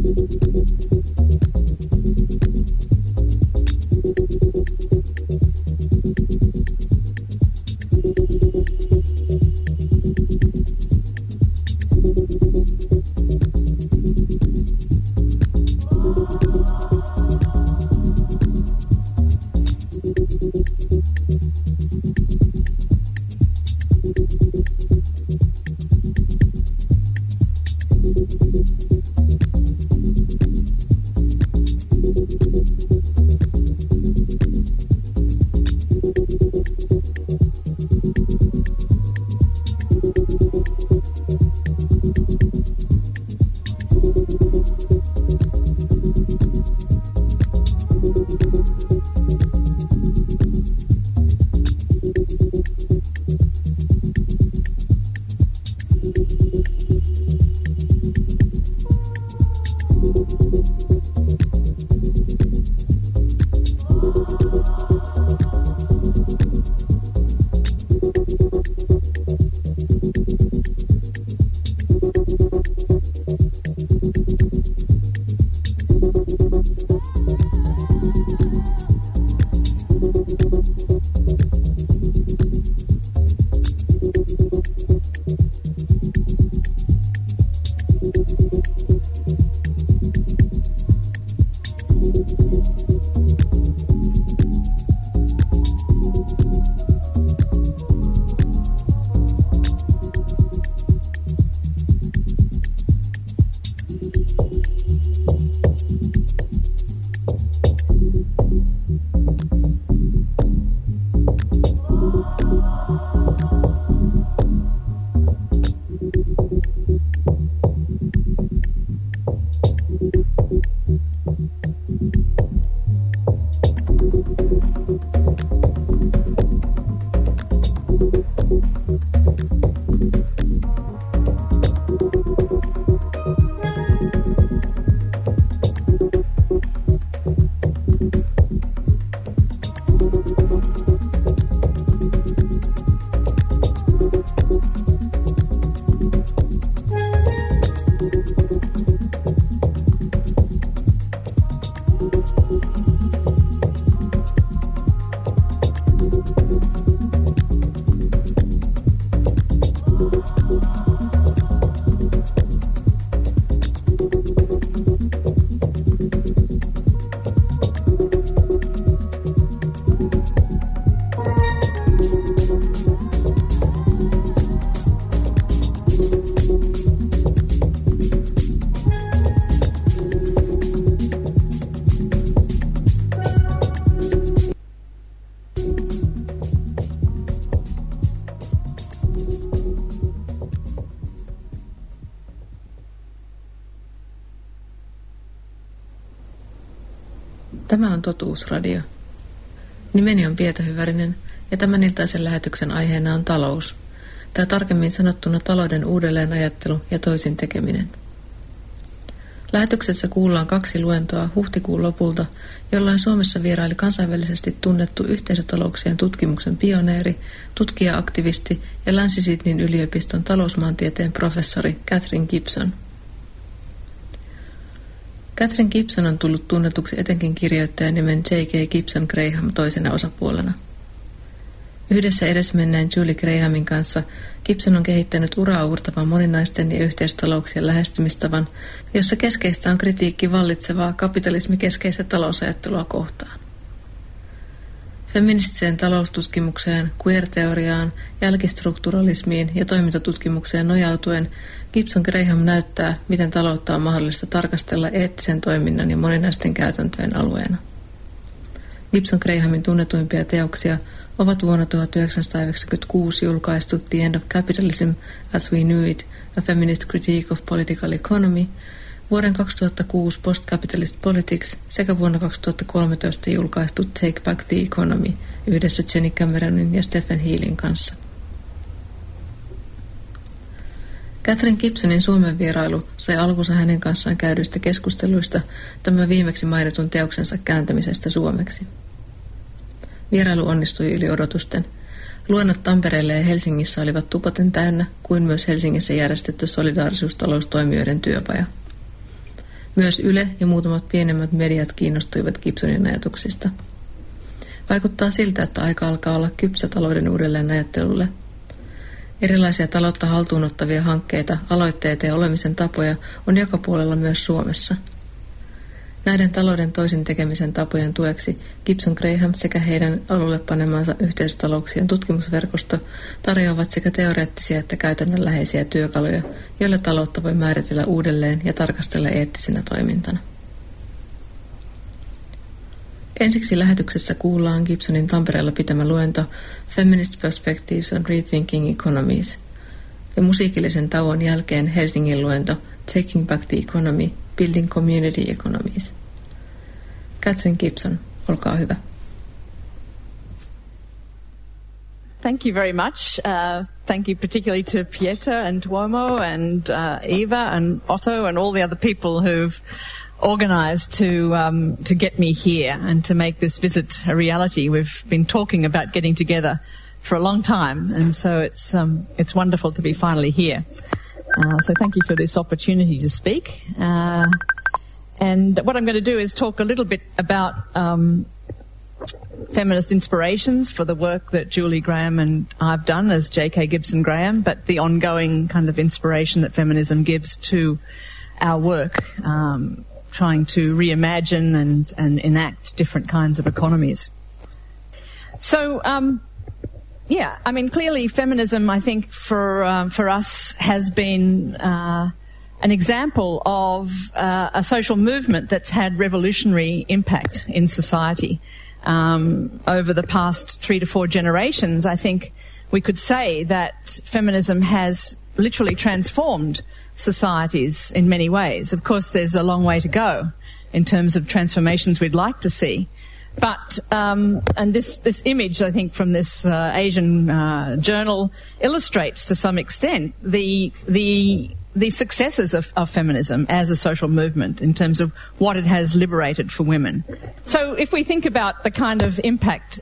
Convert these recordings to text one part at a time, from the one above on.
Tämä on Totuusradio. Nimeni on Pieta Hyvärinen ja tämän iltaisen lähetyksen aiheena on talous, tai tarkemmin sanottuna talouden uudelleenajattelu ja toisin tekeminen. Lähetyksessä kuullaan 2 luentoa huhtikuun lopulta, jolloin Suomessa vieraili kansainvälisesti tunnettu yhteisötalouksien tutkimuksen pioneeri, tutkija-aktivisti ja Länsi-Sydneyn yliopiston talousmaantieteen professori Catherine Gibson. Catherine Gibson on tullut tunnetuksi etenkin kirjoittajan nimen J.K. Gibson Graham toisena osapuolena. Yhdessä edesmenneen Julie Grahamin kanssa Gibson on kehittänyt uraauurtavan moninaisten ja yhteistalouksien lähestymistavan, jossa keskeistä on kritiikki vallitsevaa kapitalismikeskeistä talousajattelua kohtaan. Feministiseen taloustutkimukseen, queer-teoriaan, jälkistrukturalismiin ja toimintatutkimukseen nojautuen Gibson Graham näyttää, miten taloutta on mahdollista tarkastella eettisen toiminnan ja moninaisten käytäntöjen alueena. Gibson Grahamin tunnetuimpia teoksia ovat vuonna 1996 julkaistu The End of Capitalism as We Knew It, A Feminist Critique of Political Economy, vuoden 2006 Post-Capitalist Politics sekä vuonna 2013 julkaistu Take Back the Economy yhdessä Jenny Cameronin ja Stephen Healin kanssa. Catherine Gibsonin Suomen vierailu sai alkunsa hänen kanssaan käydyistä keskusteluista tämän viimeksi mainitun teoksensa kääntämisestä suomeksi. Vierailu onnistui yli odotusten. Luennot Tampereelle ja Helsingissä olivat tupaten täynnä, kuin myös Helsingissä järjestetty solidaarisuustaloustoimijoiden työpaja. Myös Yle ja muutamat pienemmät mediat kiinnostuivat Gibsonin ajatuksista. Vaikuttaa siltä, että aika alkaa olla kypsä talouden uudelleenajattelulle. Erilaisia taloutta haltuunottavia hankkeita, aloitteita ja olemisen tapoja on joka puolella myös Suomessa. Näiden talouden toisin tekemisen tapojen tueksi Gibson Graham sekä heidän alulle panemansa yhteistalouksien tutkimusverkosto tarjoavat sekä teoreettisia että käytännönläheisiä työkaluja, joilla taloutta voi määritellä uudelleen ja tarkastella eettisenä toimintana. Ensiksi lähetyksessä kuullaan Gibsonin Tampereella pitämä luento Feminist Perspectives on Rethinking Economies ja musiikillisen tauon jälkeen Helsingin luento Taking Back the Economy, Building Community Economies. Catherine Gibson, olkaa hyvä. Thank you very much. Thank you particularly to Pieter and Tuomo and Eva and Otto and all the other people who've organised to get me here and to make this visit a reality. We've been talking about getting together for a long time, and so it's wonderful to be finally here. So thank you for this opportunity to speak. And what I'm going to do is talk a little bit about feminist inspirations for the work that Julie Graham and I've done as J.K. Gibson Graham, but the ongoing kind of inspiration that feminism gives to our work, trying to reimagine and enact different kinds of economies. So, clearly feminism, I think, for us has been an example of a social movement that's had revolutionary impact in society. Over the past 3 to 4 generations, I think we could say that feminism has literally transformed societies in many ways. Of course, there's a long way to go in terms of transformations we'd like to see. But, and this image, I think, from this Asian journal illustrates to some extent the successes of feminism as a social movement in terms of what it has liberated for women. So if we think about the kind of impact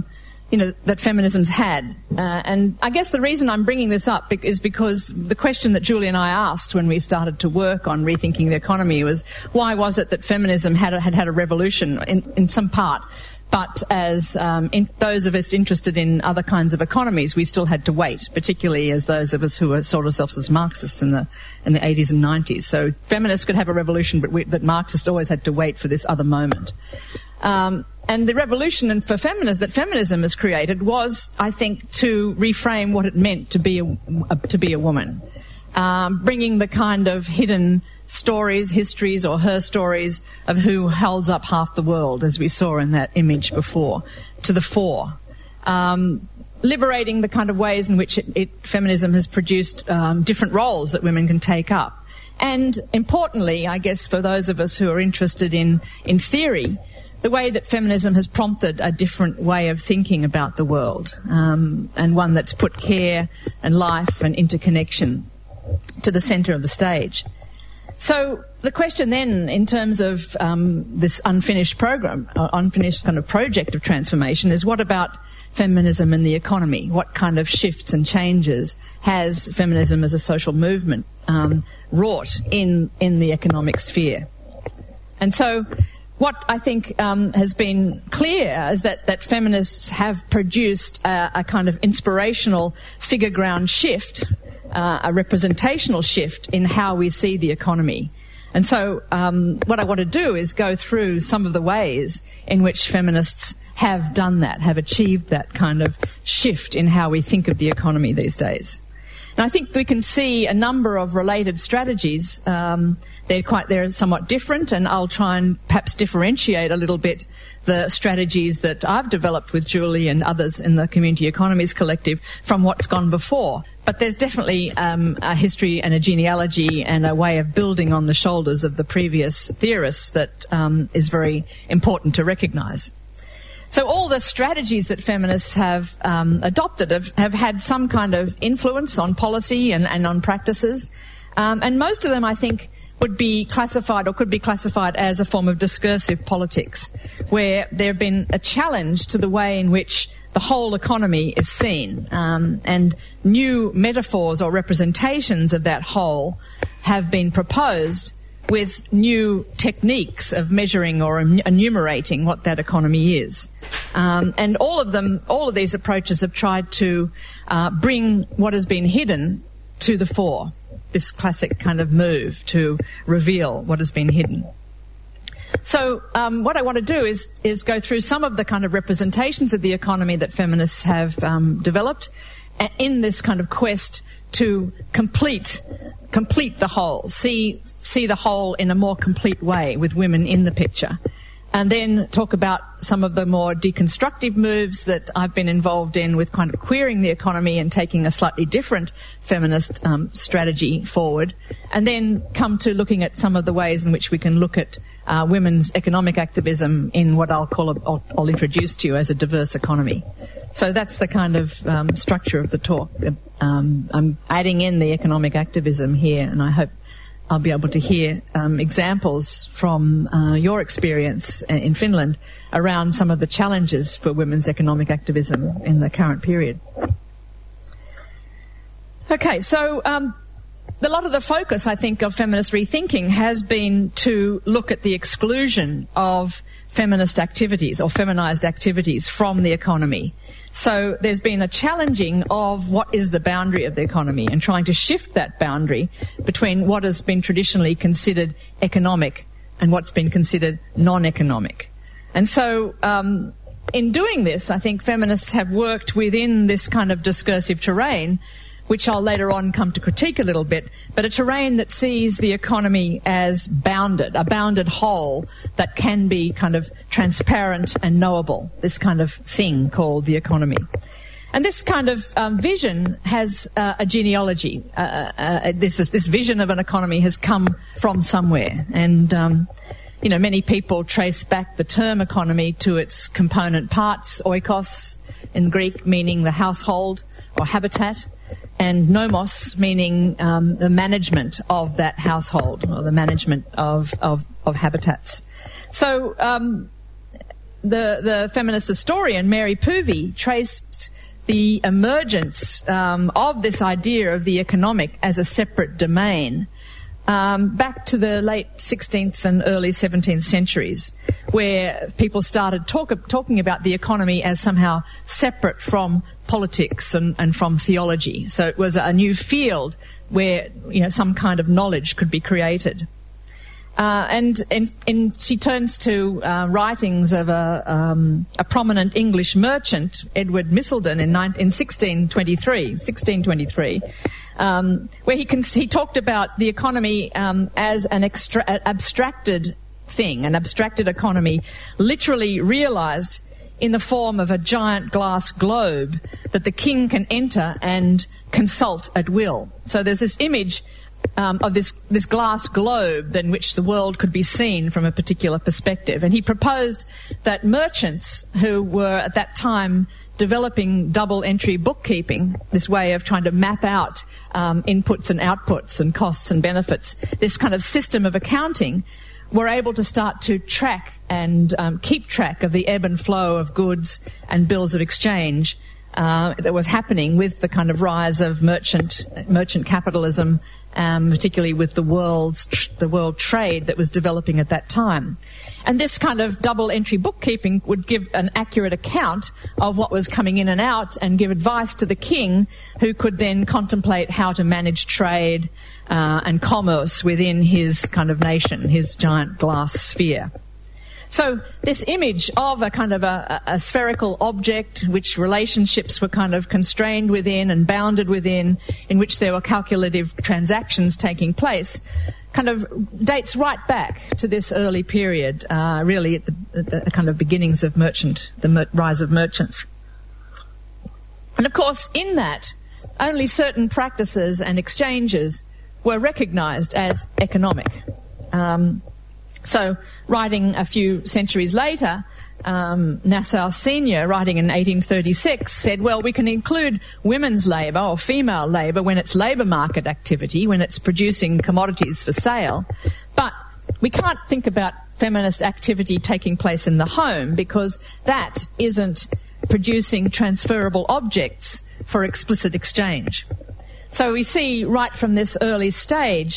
that feminism's had. And I guess the reason I'm bringing this up is because the question that Julie and I asked when we started to work on rethinking the economy was, why was it that feminism had a revolution in some part, but as those of us interested in other kinds of economies, we still had to wait, particularly as those of us who saw ourselves as Marxists in the 80s and 90s. So feminists could have a revolution, but Marxists always had to wait for this other moment. And the revolution that feminism has created was, I think, to reframe what it meant to be a woman, bringing the kind of hidden stories, histories, or her stories of who holds up half the world, as we saw in that image before, to the fore. Liberating the kind of ways in which feminism has produced different roles that women can take up. And importantly, I guess, for those of us who are interested in theory, the way that feminism has prompted a different way of thinking about the world, and one that's put care and life and interconnection to the centre of the stage. So the question then, in terms of this unfinished program, unfinished kind of project of transformation, is what about feminism and the economy? What kind of shifts and changes has feminism as a social movement wrought in the economic sphere? And so what I think has been clear is that feminists have produced a kind of inspirational figure ground shift, a representational shift in how we see the economy. And so what I want to do is go through some of the ways in which feminists have done that, have achieved that kind of shift in how we think of the economy these days. And I think we can see a number of related strategies. They're somewhat different, and I'll try and perhaps differentiate a little bit the strategies that I've developed with Julie and others in the Community Economies Collective from what's gone before. But there's definitely a history and a genealogy and a way of building on the shoulders of the previous theorists that is very important to recognise. So all the strategies that feminists have adopted have had some kind of influence on policy and on practices. And most of them, I think, would be classified or could be classified as a form of discursive politics, where there have been a challenge to the way in which the whole economy is seen, and new metaphors or representations of that whole have been proposed with new techniques of measuring or enumerating what that economy is. And all of these approaches have tried to bring what has been hidden to the fore, this classic kind of move to reveal what has been hidden. So what I want to do is go through some of the kind of representations of the economy that feminists have developed in this kind of quest to complete the whole, see the whole in a more complete way with women in the picture. And then talk about some of the more deconstructive moves that I've been involved in with kind of queering the economy and taking a slightly different feminist strategy forward. And then come to looking at some of the ways in which we can look at women's economic activism in what I'll introduce to you as a diverse economy. So that's the kind of structure of the talk. I'm adding in the economic activism here, and I hope I'll be able to hear examples from your experience in Finland around some of the challenges for women's economic activism in the current period. Okay, so a lot of the focus, I think, of feminist rethinking has been to look at the exclusion of feminist activities or feminized activities from the economy. So there's been a challenging of what is the boundary of the economy and trying to shift that boundary between what has been traditionally considered economic and what's been considered non-economic. And so in doing this, I think feminists have worked within this kind of discursive terrain, which I'll later on come to critique a little bit, but a terrain that sees the economy as bounded, a bounded whole that can be kind of transparent and knowable, this kind of thing called the economy. And this kind of vision has a genealogy. This vision of an economy has come from somewhere. And, many people trace back the term economy to its component parts, oikos in Greek, meaning the household or habitat, and nomos, meaning the management of that household or the management of habitats. So the feminist historian Mary Poovey traced the emergence of this idea of the economic as a separate domain back to the late 16th and early 17th centuries, where people started talking about the economy as somehow separate from politics and from theology. So it was a new field where, some kind of knowledge could be created. And she turns to writings of a prominent English merchant, Edward Misselden, in 1623, where he talked about the economy as an abstracted thing, an abstracted economy, literally realized in the form of a giant glass globe that the king can enter and consult at will. So there's this image of this glass globe in which the world could be seen from a particular perspective. And he proposed that merchants who were at that time developing double entry bookkeeping, this way of trying to map out inputs and outputs and costs and benefits, this kind of system of accounting, were able to start to track and keep track of the ebb and flow of goods and bills of exchange that was happening with the kind of rise of merchant capitalism, particularly with the world trade that was developing at that time. And this kind of double entry bookkeeping would give an accurate account of what was coming in and out and give advice to the king, who could then contemplate how to manage trade and commerce within his kind of nation, his giant glass sphere. So this image of a kind of a spherical object, which relationships were kind of constrained within and bounded within, in which there were calculative transactions taking place, kind of dates right back to this early period, really at the kind of beginnings of the rise of merchants. And of course, in that, only certain practices and exchanges were recognised as economic. So, writing a few centuries later, Nassau Senior, writing in 1836, said, well, we can include women's labour or female labour when it's labour market activity, when it's producing commodities for sale, but we can't think about feminist activity taking place in the home, because that isn't producing transferable objects for explicit exchange. So we see right from this early stage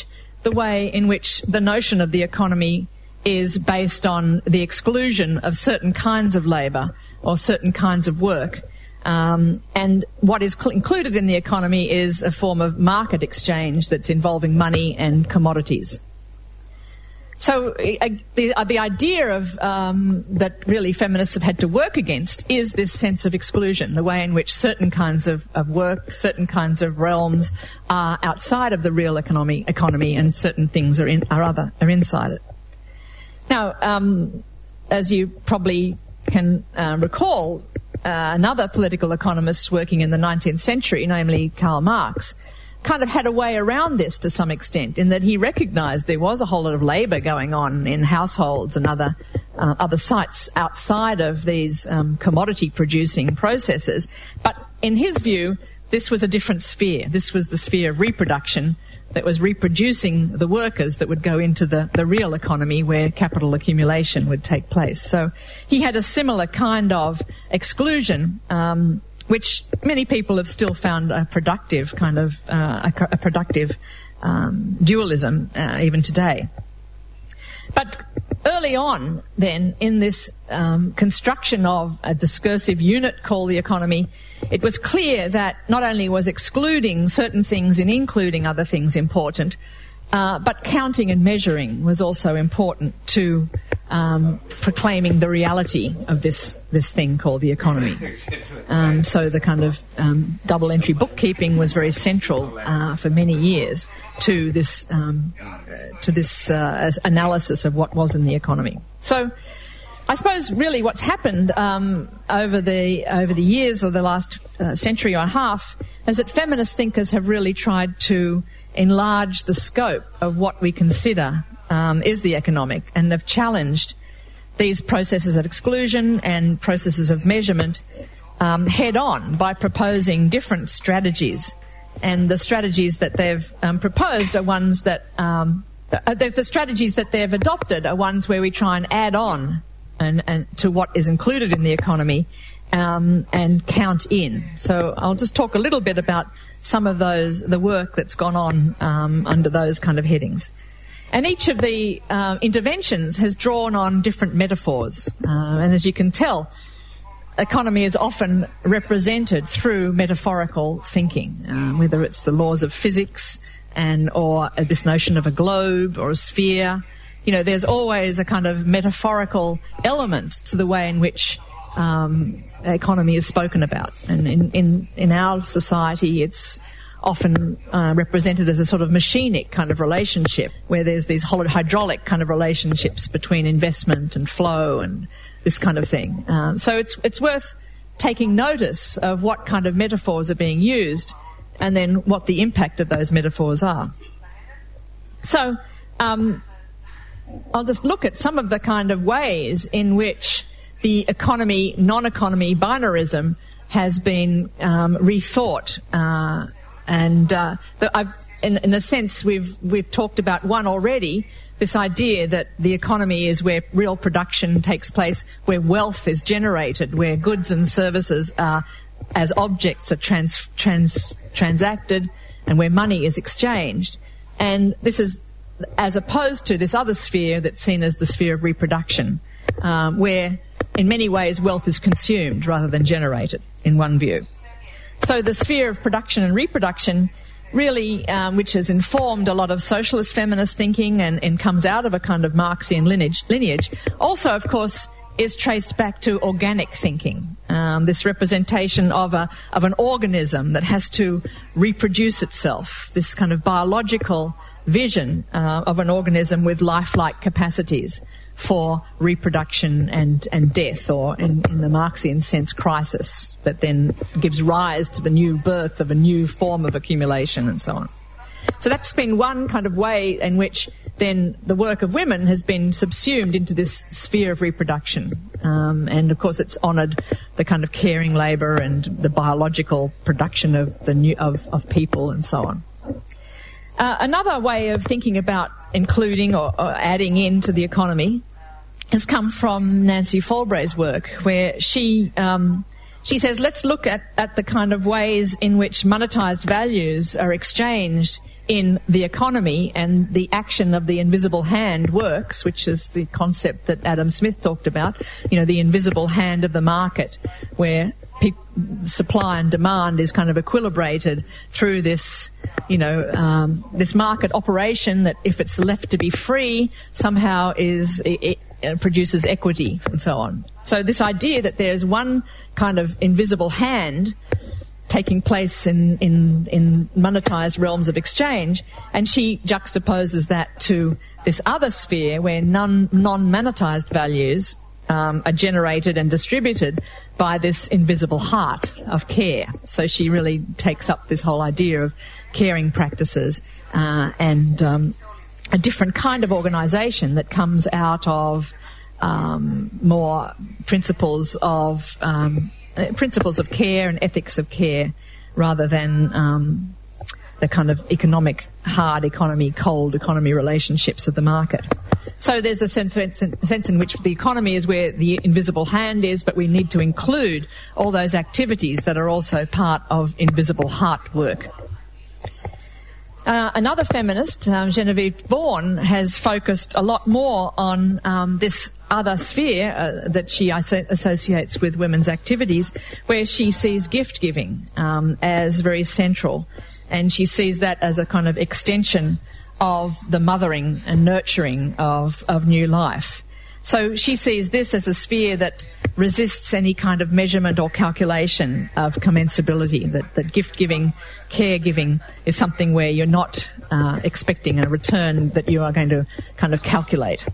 the way in which the notion of the economy is based on the exclusion of certain kinds of labour or certain kinds of work. And what is included in the economy is a form of market exchange that's involving money and commodities. So the idea of that really feminists have had to work against is this sense of exclusion, the way in which certain kinds of work, certain kinds of realms are outside of the real economy and certain things are inside it. Now, as you probably can recall, another political economist working in the 19th century, namely Karl Marx, kind of had a way around this to some extent, in that he recognised there was a whole lot of labour going on in households and other sites outside of these commodity-producing processes. But in his view, this was a different sphere. This was the sphere of reproduction that was reproducing the workers that would go into the real economy where capital accumulation would take place. So he had a similar kind of exclusion, which many people have still found a productive kind of a productive dualism even today. But early on, then, in this construction of a discursive unit called the economy, it was clear that not only was excluding certain things and including other things important, but counting and measuring was also important to proclaiming the reality of this thing called the economy. So the kind of double entry bookkeeping was very central for many years to this analysis of what was in the economy. So I suppose really what's happened over the years or the last century or a half is that feminist thinkers have really tried to enlarge the scope of what we consider is the economic, and have challenged these processes of exclusion and processes of measurement head on by proposing different strategies. And the strategies that they've proposed are ones that the strategies that they've adopted are ones where we try and add on and to what is included in the economy and count in. So I'll just talk a little bit about some of the work that's gone on under those kind of headings. And each of the interventions has drawn on different metaphors. And as you can tell, economy is often represented through metaphorical thinking, whether it's the laws of physics or this notion of a globe or a sphere. You know, there's always a kind of metaphorical element to the way in which economy is spoken about. And in our society, it's often represented as a sort of machinic kind of relationship, where there's these hydraulic kind of relationships between investment and flow and this kind of thing. So it's worth taking notice of what kind of metaphors are being used and then what the impact of those metaphors are. So I'll just look at some of the kind of ways in which the economy, non-economy binarism has been rethought. In a sense, we've talked about one already, this idea that the economy is where real production takes place, where wealth is generated, where goods and services are, as objects are transacted, and where money is exchanged. And this is as opposed to this other sphere that's seen as the sphere of reproduction, where in many ways wealth is consumed rather than generated, in one view. So the sphere of production and reproduction really, which has informed a lot of socialist feminist thinking and comes out of a kind of Marxian lineage, also, of course, is traced back to organic thinking. This representation of an organism that has to reproduce itself, this kind of biological vision of an organism with lifelike capacities for reproduction and death, or in the Marxian sense, crisis, that then gives rise to the new birth of a new form of accumulation and so on. So that's been one kind of way in which then the work of women has been subsumed into this sphere of reproduction. And of course it's honoured the kind of caring labour and the biological production of of people and so on. Another way of thinking about including or adding into the economy has come from Nancy Folbray's work, where she says, let's look at the kind of ways in which monetised values are exchanged in the economy and the action of the invisible hand works, which is the concept that Adam Smith talked about, the invisible hand of the market, where supply and demand is kind of equilibrated through this, this market operation that, if it's left to be free, somehow it produces equity and so on. So this idea that there's one kind of invisible hand taking place in monetized realms of exchange, and she juxtaposes that to this other sphere where non-monetized values are generated and distributed by this invisible heart of care. So she really takes up this whole idea of caring practices and a different kind of organisation that comes out of more principles of care and ethics of care, rather than the kind of hard economy, cold economy relationships of the market. So there's the sense in which the economy is where the invisible hand is, but we need to include all those activities that are also part of invisible heart work. Another feminist, Genevieve Vaughan, has focused a lot more on this other sphere that she associates with women's activities, where she sees gift giving as very central, and she sees that as a kind of extension of the mothering and nurturing of new life. So she sees this as a sphere that resists any kind of measurement or calculation of commensability, that gift-giving, caregiving is something where you're not expecting a return that you are going to kind of calculate.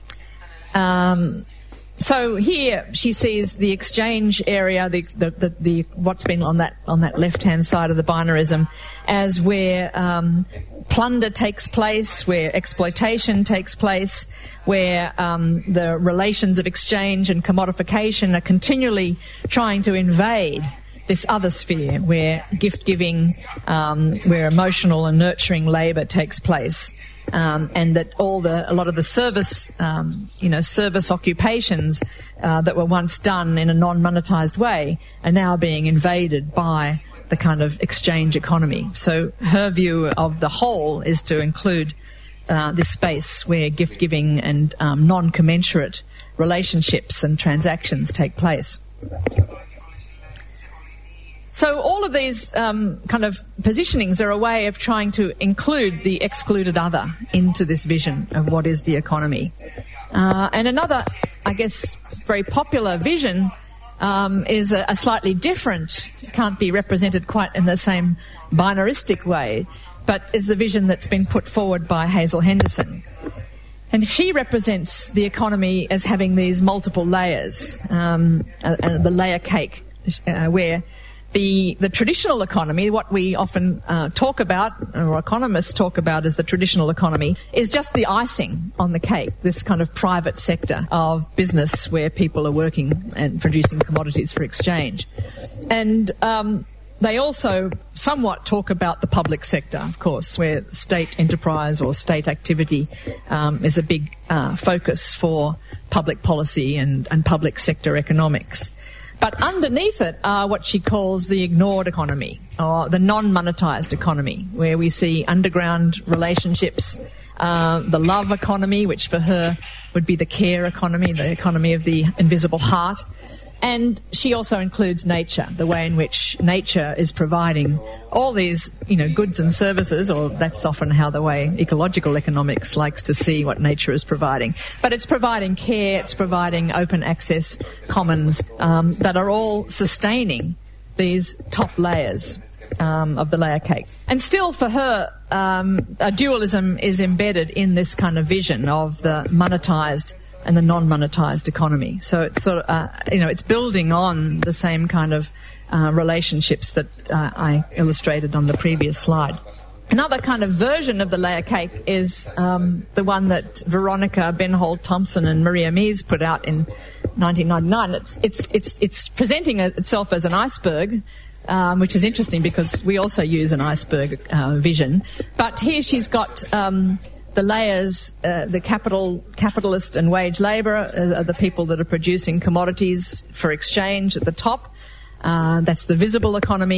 So here she sees the exchange area, the what's been on that left-hand side of the binarism, as where plunder takes place, where exploitation takes place, where the relations of exchange and commodification are continually trying to invade this other sphere, where gift-giving, where emotional and nurturing labour takes place. And that a lot of the service, service occupations that were once done in a non-monetized way are now being invaded by the kind of exchange economy. So her view of the whole is to include this space where gift-giving and non-commensurate relationships and transactions take place. So all of these kind of positionings are a way of trying to include the excluded other into this vision of what is the economy. And another, I guess, very popular vision is a slightly different, can't be represented quite in the same binaristic way, but is the vision that's been put forward by Hazel Henderson. And she represents the economy as having these multiple layers, the layer cake, where the traditional economy, what we often talk about, or economists talk about as the traditional economy, is just the icing on the cake, this kind of private sector of business where people are working and producing commodities for exchange. And they also somewhat talk about the public sector, of course, where state enterprise or state activity is a big focus for public policy and public sector economics. But underneath it are what she calls the ignored economy, or the non-monetized economy, where we see underground relationships, the love economy, which for her would be the care economy, the economy of the invisible heart. And she also includes nature, the way in which nature is providing all these, goods and services, or that's often how the way ecological economics likes to see what nature is providing. But it's providing care, it's providing open access commons that are all sustaining these top layers of the layer cake. And still for her, a dualism is embedded in this kind of vision of the monetized and the non-monetized economy. So it's sort of, it's building on the same kind of relationships that I illustrated on the previous slide. Another kind of version of the layer cake is the one that Veronica Benhold Thompson and Maria Mies put out in 1999. It's presenting itself as an iceberg, which is interesting because we also use an iceberg vision. But here she's got the layers, the capitalist and wage labour are the people that are producing commodities for exchange at the top. That's the visible economy.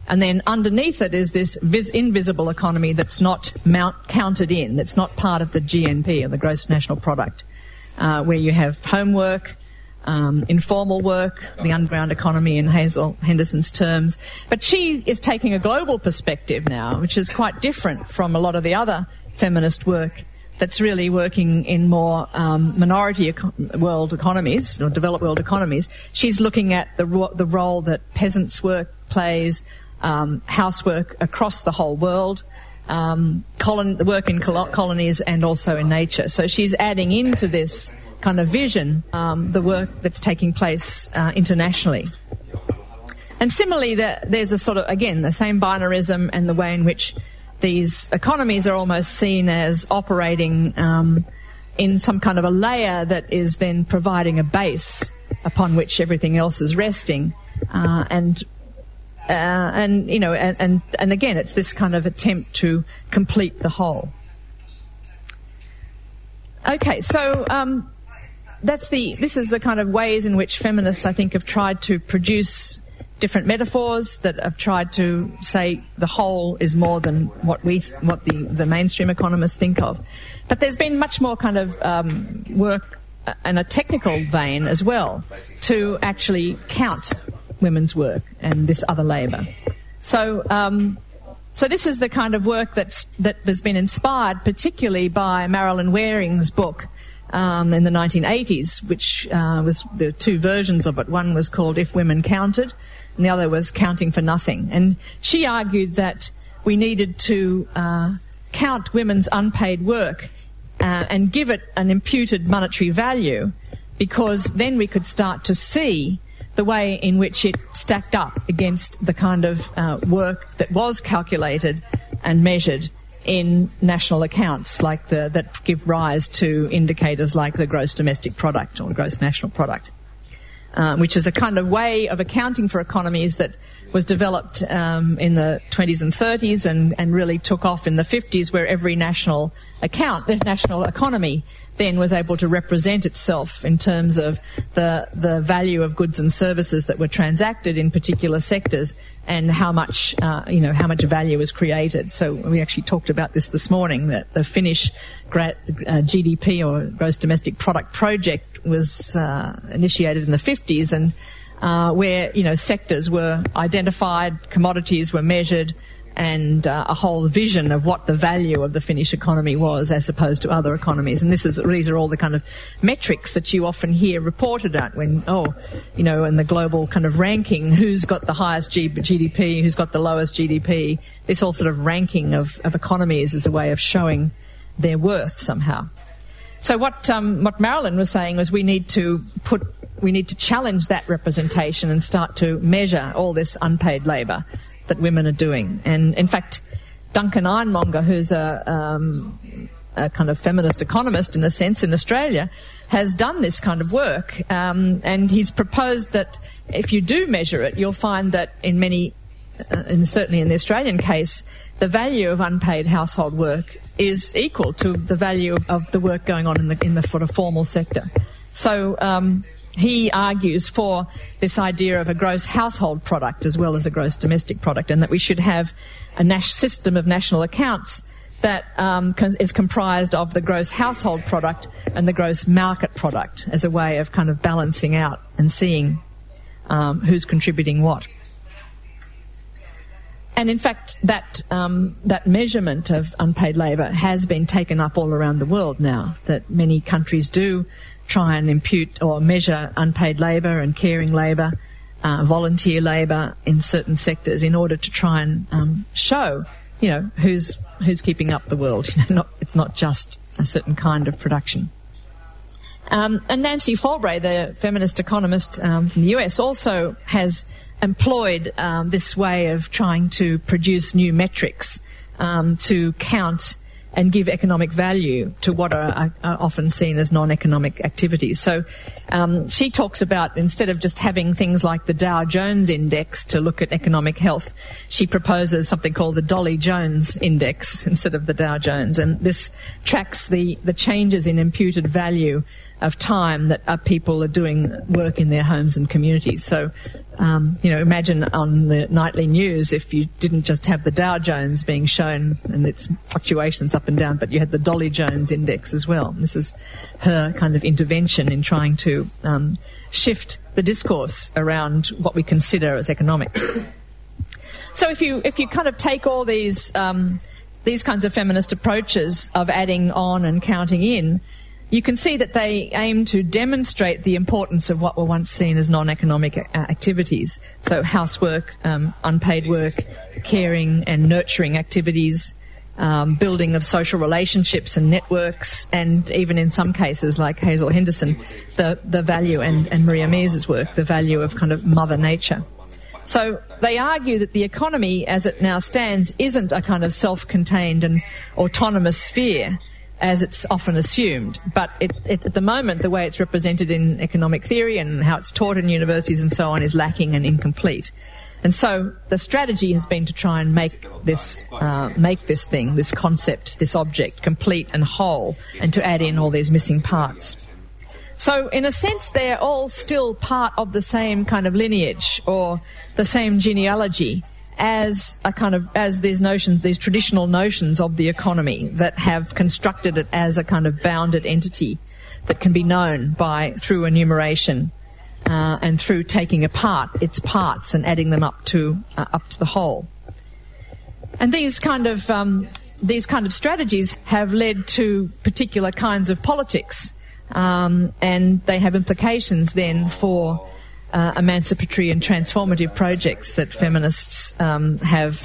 And then underneath it is this invisible economy that's not counted in, that's not part of the GNP, or the gross national product, where you have homework, informal work, the underground economy in Hazel Henderson's terms. But she is taking a global perspective now, which is quite different from a lot of the other feminist work that's really working in more minority world economies, or developed world economies. She's looking at the role that peasants' work plays, housework across the whole world, the work in colonies and also in nature. So she's adding into this kind of vision the work that's taking place internationally. And similarly, there's a sort of, again, the same binarism and the way in which these economies are almost seen as operating in some kind of a layer that is then providing a base upon which everything else is resting. And again, it's this kind of attempt to complete the whole. Okay, so this is the kind of ways in which feminists, I think, have tried to produce different metaphors that have tried to say the whole is more than what the mainstream economists think of. But there's been much more kind of work in a technical vein as well to actually count women's work and this other labour. So this is the kind of work that has been inspired particularly by Marilyn Waring's book in the 1980s, which was the two versions of it. One was called If Women Counted, and the other was Counting for Nothing. And she argued that we needed to count women's unpaid work and give it an imputed monetary value, because then we could start to see the way in which it stacked up against the kind of work that was calculated and measured in national accounts, like that give rise to indicators like the gross domestic product or gross national product, which is a kind of way of accounting for economies that was developed in the 20s and 30s and really took off in the 50s, where every national economy then was able to represent itself in terms of the value of goods and services that were transacted in particular sectors and how much value was created. So we actually talked about this morning, that the Finnish GDP, or gross domestic product project, was initiated in the 50s, and where sectors were identified, commodities were measured, and a whole vision of what the value of the Finnish economy was as opposed to other economies. And these are all the kind of metrics that you often hear reported at when, in the global kind of ranking, who's got the highest GDP, who's got the lowest GDP. This all sort of ranking of economies is a way of showing their worth somehow. So what Marilyn was saying was we need to challenge that representation and start to measure all this unpaid labour that women are doing. And in fact, Duncan Ironmonger, who's a kind of feminist economist in a sense in Australia, has done this kind of work, and he's proposed that if you do measure it, you'll find that in many, certainly in the Australian case, the value of unpaid household work is equal to the value of the work going on in the sort of formal sector. So he argues for this idea of a gross household product as well as a gross domestic product, and that we should have a system of national accounts that is comprised of the gross household product and the gross market product as a way of kind of balancing out and seeing who's contributing what. And in fact, that measurement of unpaid labour has been taken up all around the world now, that many countries do try and impute or measure unpaid labour and caring labour, volunteer labour in certain sectors in order to try and show, who's keeping up the world. It's not just a certain kind of production. And Nancy Folbre, the feminist economist from the US, also has employed this way of trying to produce new metrics to count and give economic value to what are often seen as non-economic activities. So she talks about, instead of just having things like the Dow Jones Index to look at economic health, she proposes something called the Dolly Jones Index instead of the Dow Jones. And this tracks the changes in imputed value time that people are doing work in their homes and communities. So, imagine on the nightly news if you didn't just have the Dow Jones being shown and its fluctuations up and down, but you had the Dolly Jones index as well. This is her kind of intervention in trying to shift the discourse around what we consider as economic. So if you kind of take all these kinds of feminist approaches of adding on and counting in, you can see that they aim to demonstrate the importance of what were once seen as non-economic activities. So housework, unpaid work, caring and nurturing activities, building of social relationships and networks, and even in some cases, like Hazel Henderson, the value, and Maria Mears's work, the value of kind of Mother Nature. So they argue that the economy, as it now stands, isn't a kind of self-contained and autonomous sphere, as it's often assumed. But at the moment, the way it's represented in economic theory and how it's taught in universities and so on is lacking and incomplete. And so the strategy has been to try and make this thing, this concept, this object, complete and whole, and to add in all these missing parts. So in a sense, they're all still part of the same kind of lineage or the same genealogy as these notions, these traditional notions of the economy that have constructed it as a kind of bounded entity that can be known through enumeration and through taking apart its parts and adding them up to the whole. And these kind of strategies have led to particular kinds of politics, and they have implications then for emancipatory and transformative projects that feminists have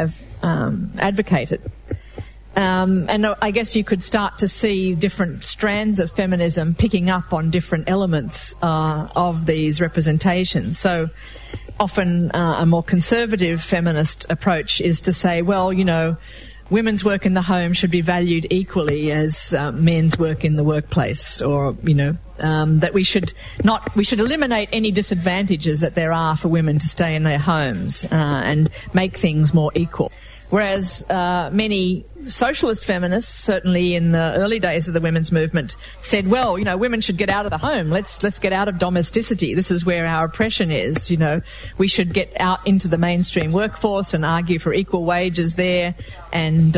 advocated. And I guess you could start to see different strands of feminism picking up on different elements of these representations. So often a more conservative feminist approach is to say, well, women's work in the home should be valued equally as men's work in the workplace, or that we should eliminate any disadvantages that there are for women to stay in their homes and make things more equal. Whereas many socialist feminists, certainly in the early days of the women's movement, said, well, women should get out of the home. Let's get out of domesticity. This is where our oppression is. We should get out into the mainstream workforce and argue for equal wages there, and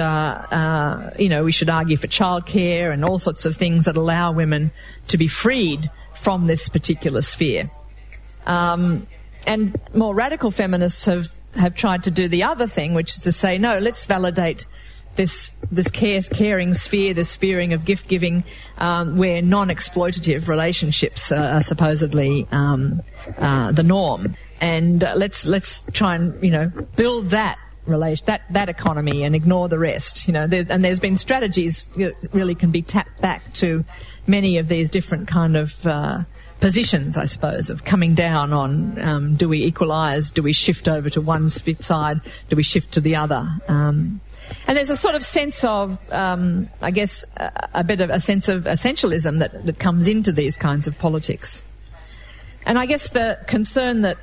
we should argue for childcare and all sorts of things that allow women to be freed from this particular sphere. And more radical feminists have tried to do the other thing, which is to say, no, let's validate this caring sphere, this sphering of gift-giving, where non-exploitative relationships are supposedly the norm. And let's try and, build that economy and ignore the rest. And there's been strategies that really can be tapped back to many of these different kind of positions, I suppose, of coming down on do we equalise, do we shift over to one side, do we shift to the other. And there's a sort of sense of, I guess, a bit of a sense of essentialism that comes into these kinds of politics. And I guess the concern that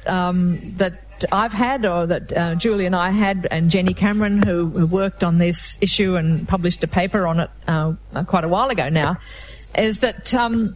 I've had, or that Julie and I had, and Jenny Cameron, who worked on this issue and published a paper on it quite a while ago now, is that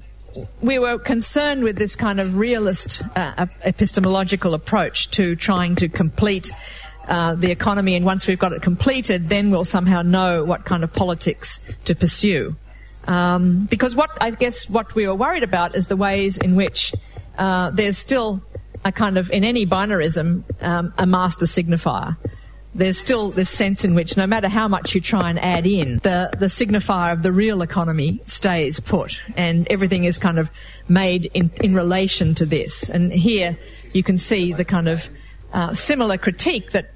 we were concerned with this kind of realist epistemological approach to trying to complete the economy, and once we've got it completed, then we'll somehow know what kind of politics to pursue. Because what we were worried about is the ways in which there's still a kind of, in any binarism, a master signifier. There's still this sense in which no matter how much you try and add in, the signifier of the real economy stays put, and everything is kind of made in relation to this. And here you can see the kind of similar critique that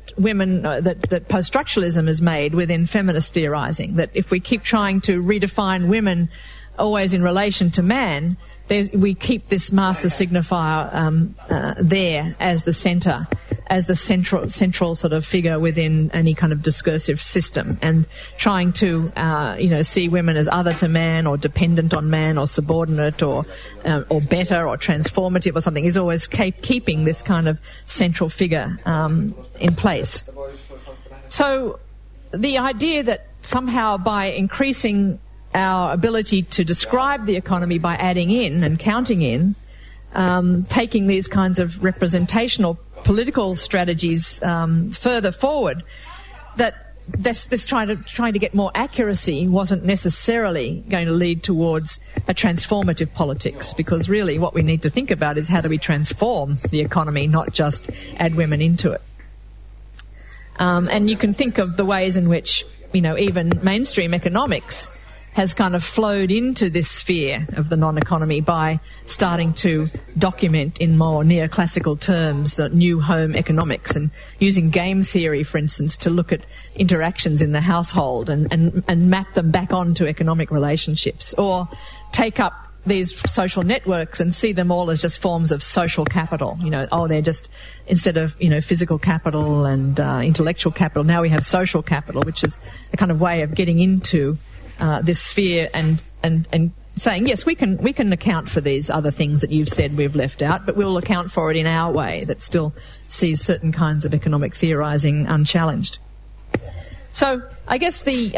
that post-structuralism has made within feminist theorising, that if we keep trying to redefine women always in relation to man, we keep this master signifier there as the centre, as the central sort of figure within any kind of discursive system, and trying to see women as other to man, or dependent on man, or subordinate, or better, or transformative, or something, is always keeping this kind of central figure in place. So the idea that somehow by increasing our ability to describe the economy by adding in and counting in, taking these kinds of representational political strategies further forward, that this trying to get more accuracy wasn't necessarily going to lead towards a transformative politics, because really what we need to think about is how do we transform the economy, not just add women into it. And you can think of the ways in which, even mainstream economics has kind of flowed into this sphere of the non-economy by starting to document in more neoclassical terms the new home economics, and using game theory, for instance, to look at interactions in the household and map them back onto economic relationships, or take up these social networks and see them all as just forms of social capital. They're just, instead of, physical capital and intellectual capital, now we have social capital, which is a kind of way of getting into this sphere and saying, yes, we can account for these other things that you've said we've left out, but we'll account for it in our way that still sees certain kinds of economic theorising unchallenged. So I guess the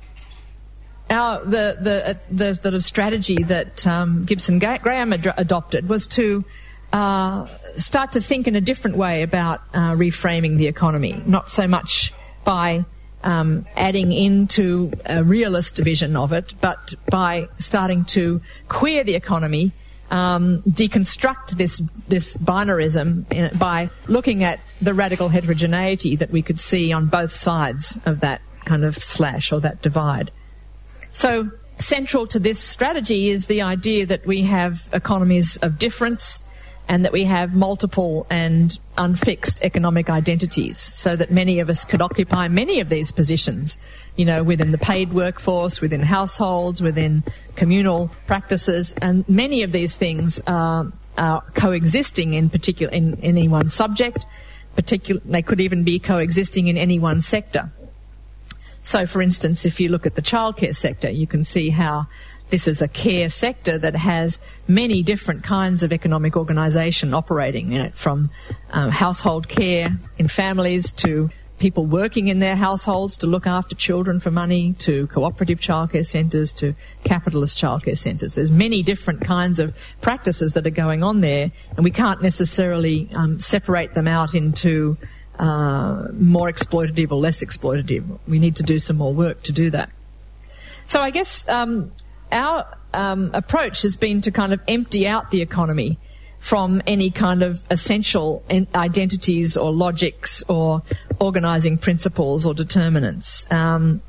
sort of strategy that Gibson Graham adopted was to start to think in a different way about reframing the economy, not so much by adding into a realist vision of it, but by starting to queer the economy, deconstruct this binarism by looking at the radical heterogeneity that we could see on both sides of that kind of slash or that divide. So central to this strategy is the idea that we have economies of difference and that we have multiple and unfixed economic identities, so that many of us could occupy many of these positions, within the paid workforce, within households, within communal practices, and many of these things are coexisting in any one subject. They could even be coexisting in any one sector. So, for instance, if you look at the childcare sector, you can see how this is a care sector that has many different kinds of economic organisation operating in it, from household care in families to people working in their households to look after children for money, to cooperative childcare centres, to capitalist childcare centres. There's many different kinds of practices that are going on there, and we can't necessarily separate them out into more exploitative or less exploitative. We need to do some more work to do that. So I guess our approach has been to kind of empty out the economy from any kind of essential identities or logics or organising principles or determinants, and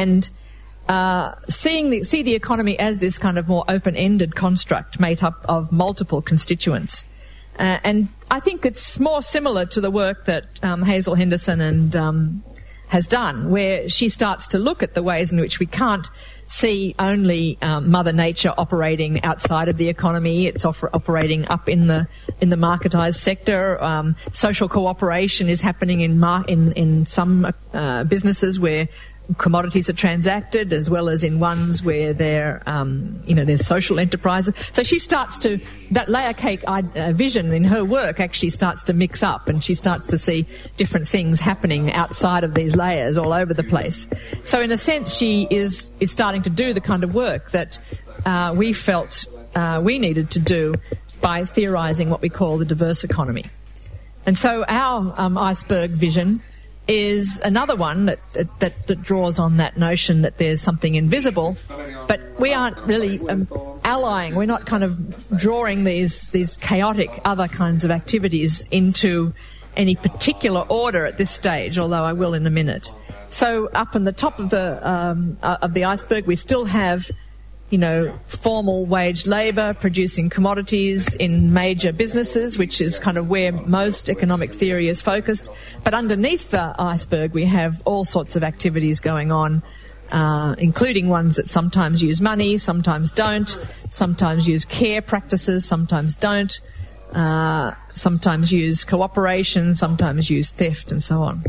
see the economy as this kind of more open-ended construct made up of multiple constituents. And I think it's more similar to the work that Hazel Henderson has done, where she starts to look at the ways in which we can't see only Mother Nature operating outside of the economy. It's operating up in the marketised sector. Social cooperation is happening in some businesses where commodities are transacted, as well as in ones where there's social enterprises. So she starts to, that layer cake vision in her work actually starts to mix up, and she starts to see different things happening outside of these layers all over the place. So in a sense, she is starting to do the kind of work that we felt we needed to do by theorising what we call the diverse economy. And so our iceberg vision is another one that draws on that notion that there's something invisible, but we aren't really allying. We're not kind of drawing these chaotic other kinds of activities into any particular order at this stage, although I will in a minute. So up on the top of the iceberg, we still have formal wage labour producing commodities in major businesses, which is kind of where most economic theory is focused. But underneath the iceberg, we have all sorts of activities going on, including ones that sometimes use money, sometimes don't, sometimes use care practices, sometimes don't, sometimes use cooperation, sometimes use theft, and so on.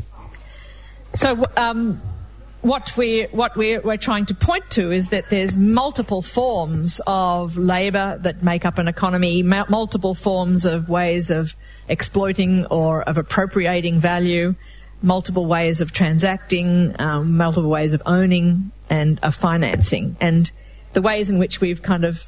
So what we're trying to point to is that there's multiple forms of labour that make up an economy, multiple forms of ways of exploiting or of appropriating value, multiple ways of transacting, multiple ways of owning and of financing. And the ways in which we've kind of,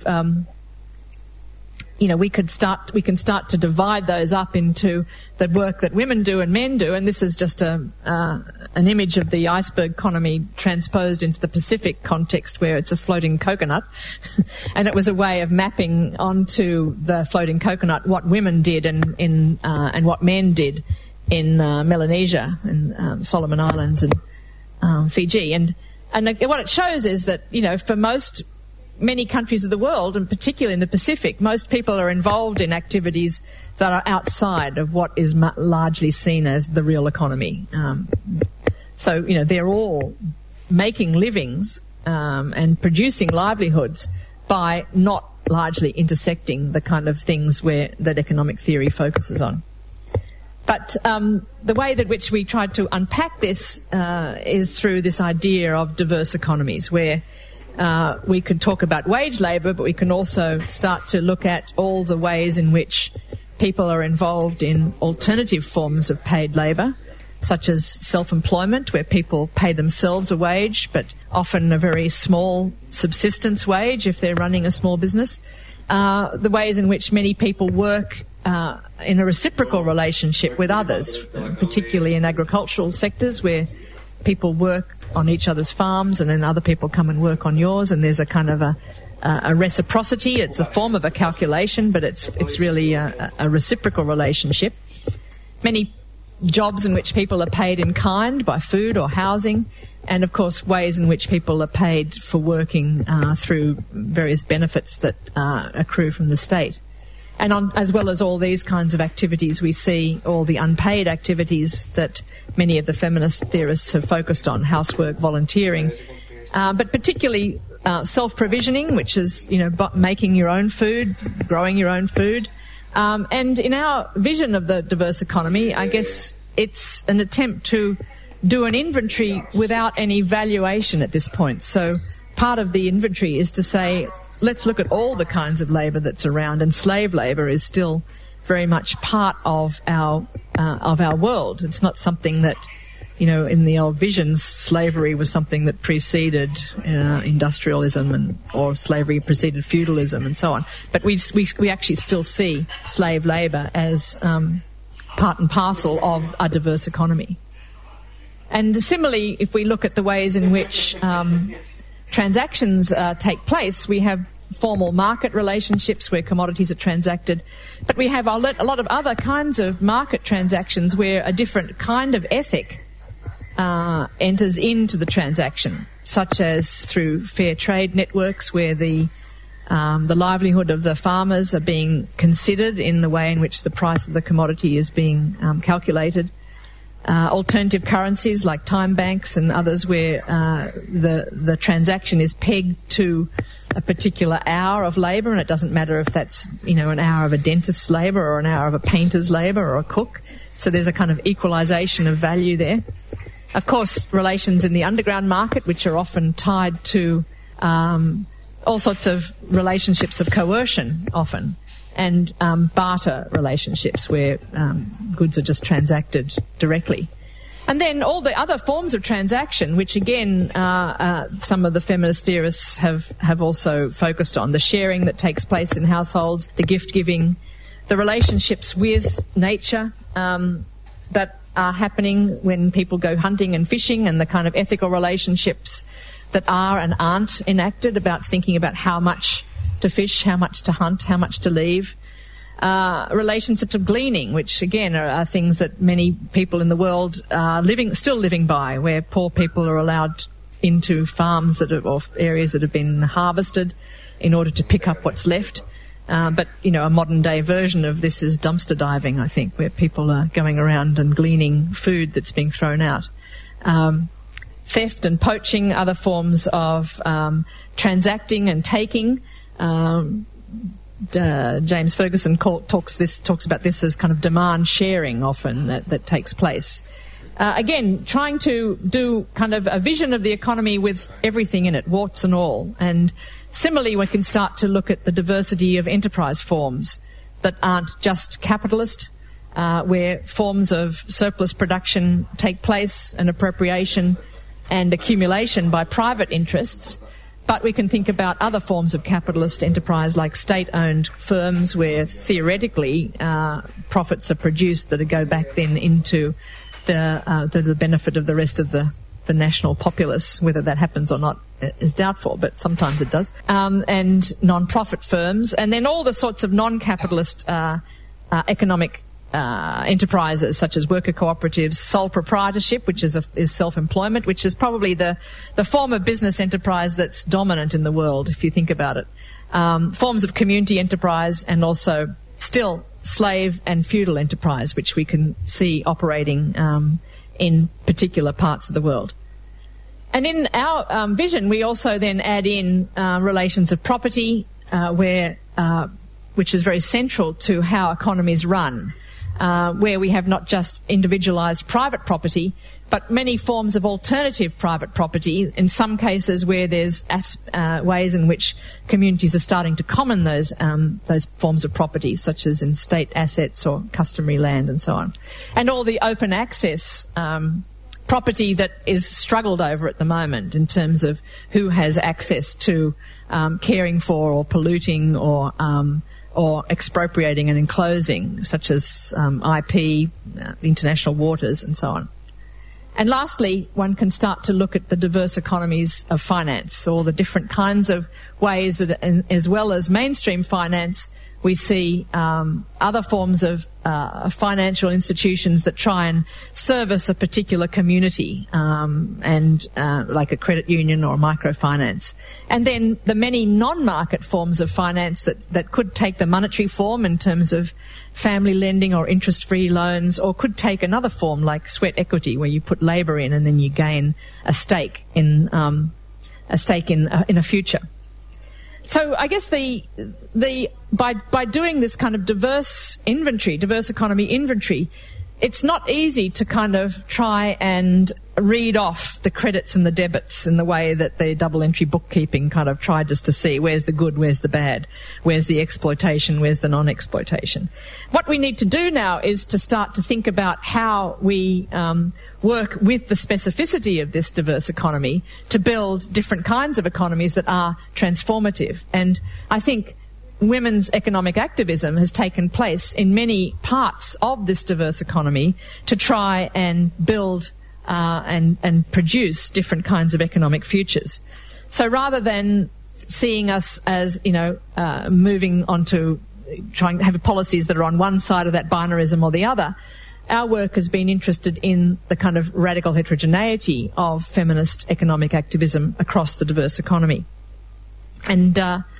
we can start to divide those up into the work that women do and men do, and this is just an image of the iceberg economy transposed into the Pacific context where it's a floating coconut, and it was a way of mapping onto the floating coconut what women did and what men did in Melanesia and Solomon Islands and Fiji, and what it shows is that for many countries of the world, and particularly in the Pacific, most people are involved in activities that are outside of what is largely seen as the real economy. So they're all making livings and producing livelihoods by not largely intersecting the kind of things that economic theory focuses on. But the way that which we tried to unpack this is through this idea of diverse economies, where we could talk about wage labour, but we can also start to look at all the ways in which people are involved in alternative forms of paid labour, such as self-employment, where people pay themselves a wage, but often a very small subsistence wage if they're running a small business. The ways in which many people work in a reciprocal relationship with others, particularly in agricultural sectors where people work on each other's farms and then other people come and work on yours, and there's a kind of a reciprocity. It's a form of a calculation, but it's really a reciprocal relationship. Many jobs in which people are paid in kind by food or housing, and of course ways in which people are paid for working through various benefits that accrue from the state. And as well as all these kinds of activities, we see all the unpaid activities that many of the feminist theorists have focused on, housework, volunteering, but particularly self-provisioning, which is, making your own food, growing your own food. And in our vision of the diverse economy, I guess it's an attempt to do an inventory without any valuation at this point. So part of the inventory is to say, let's look at all the kinds of labour that's around, and slave labour is still very much part of our world. It's not something that, in the old visions, slavery was something that preceded industrialism, or slavery preceded feudalism and so on. But we actually still see slave labour as part and parcel of a diverse economy. And similarly, if we look at the ways in which transactions take place, we have formal market relationships where commodities are transacted, but we have a lot of other kinds of market transactions where a different kind of ethic enters into the transaction, such as through fair trade networks where the livelihood of the farmers are being considered in the way in which the price of the commodity is being calculated. Alternative currencies like time banks and others where the transaction is pegged to a particular hour of labour, and it doesn't matter if that's an hour of a dentist's labour or an hour of a painter's labour or a cook. So there's a kind of equalisation of value there. Of course, relations in the underground market, which are often tied to all sorts of relationships of coercion often, and barter relationships where goods are just transacted directly. And then all the other forms of transaction, which again some of the feminist theorists have also focused on, the sharing that takes place in households, the gift giving, the relationships with nature that are happening when people go hunting and fishing, and the kind of ethical relationships that are and aren't enacted about thinking about how much to fish, how much to hunt, how much to leave. Relationships of gleaning, which again are things that many people in the world are still living by, where poor people are allowed into farms or areas that have been harvested in order to pick up what's left. But a modern day version of this is dumpster diving, I think, where people are going around and gleaning food that's being thrown out. Theft and poaching, other forms of transacting and taking. James Ferguson talks about this as kind of demand sharing often that takes place. Again, trying to do kind of a vision of the economy with everything in it, warts and all. And similarly, we can start to look at the diversity of enterprise forms that aren't just capitalist, where forms of surplus production take place and appropriation and accumulation by private interests, But we can think about other forms of capitalist enterprise like state-owned firms where theoretically profits are produced that go back then into the benefit of the rest of the national populace. Whether that happens or not is doubtful, but sometimes it does. And non-profit firms, and then all the sorts of non-capitalist economic enterprises such as worker cooperatives, sole proprietorship, which is self-employment, which is probably the form of business enterprise that's dominant in the world, if you think about it. Forms of community enterprise, and also still slave and feudal enterprise, which we can see operating in particular parts of the world. And in our vision, we also then add in relations of property, which is very central to how economies run. Where we have not just individualised private property, but many forms of alternative private property, in some cases where there's ways in which communities are starting to common those forms of property, such as in state assets or customary land and so on. And all the open access property that is struggled over at the moment in terms of who has access to caring for or polluting or expropriating and enclosing, such as IP, international waters, and so on. And lastly, one can start to look at the diverse economies of finance, or the different kinds of ways that, as well as mainstream finance, we see other forms of financial institutions that try and service a particular community, and like a credit union or microfinance. And then the many non-market forms of finance that could take the monetary form in terms of family lending or interest-free loans, or could take another form like sweat equity, where you put labour in and then you gain a stake in a future. So I guess by doing this kind of diverse economy inventory, it's not easy to kind of try and read off the credits and the debits in the way that the double entry bookkeeping kind of tried just to see where's the good, where's the bad, where's the exploitation, where's the non-exploitation. What we need to do now is to start to think about how we work with the specificity of this diverse economy to build different kinds of economies that are transformative. And I think women's economic activism has taken place in many parts of this diverse economy to try and build and produce different kinds of economic futures. So rather than seeing us as, moving on to trying to have policies that are on one side of that binarism or the other, our work has been interested in the kind of radical heterogeneity of feminist economic activism across the diverse economy. And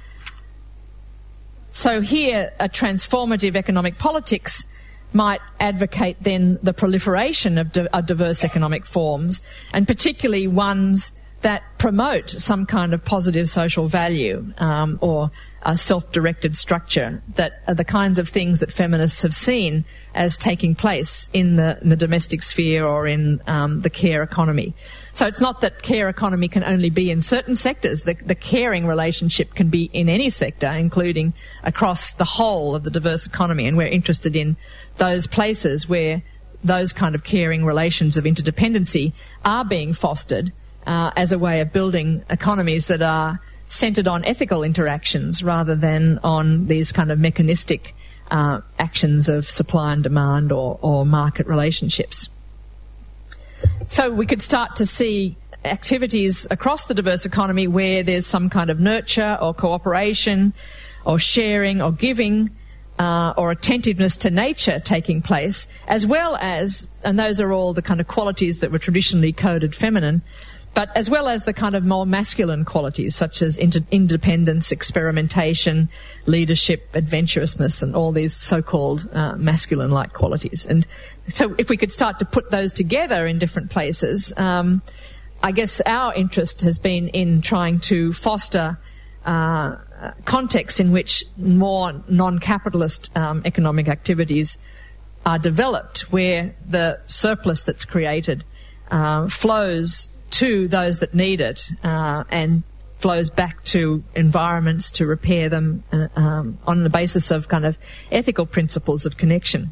so here, a transformative economic politics might advocate then the proliferation of diverse economic forms, and particularly ones that promote some kind of positive social value or a self-directed structure, that are the kinds of things that feminists have seen as taking place in the domestic sphere or in the care economy. So it's not that care economy can only be in certain sectors. The caring relationship can be in any sector, including across the whole of the diverse economy. And we're interested in those places where those kind of caring relations of interdependency are being fostered as a way of building economies that are centred on ethical interactions rather than on these kind of mechanistic actions of supply and demand or market relationships. So we could start to see activities across the diverse economy where there's some kind of nurture or cooperation or sharing or giving or attentiveness to nature taking place, as well as, and those are all the kind of qualities that were traditionally coded feminine, but as well as the kind of more masculine qualities such as independence, experimentation, leadership, adventurousness, and all these so-called masculine-like qualities. And so if we could start to put those together in different places, I guess our interest has been in trying to foster contexts in which more non-capitalist economic activities are developed, where the surplus that's created flows to those that need it and flows back to environments to repair them on the basis of kind of ethical principles of connection.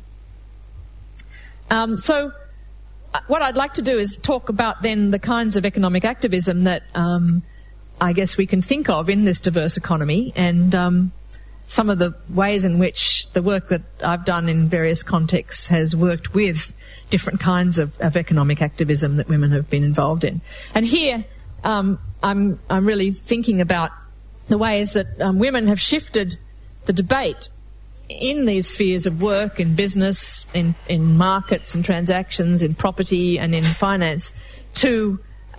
So what I'd like to do is talk about then the kinds of economic activism that I guess we can think of in this diverse economy, and some of the ways in which the work that I've done in various contexts has worked with different kinds of economic activism that women have been involved in. And here I'm really thinking about the ways that women have shifted the debate in these spheres of work, in business, in markets and transactions, in property and in finance, to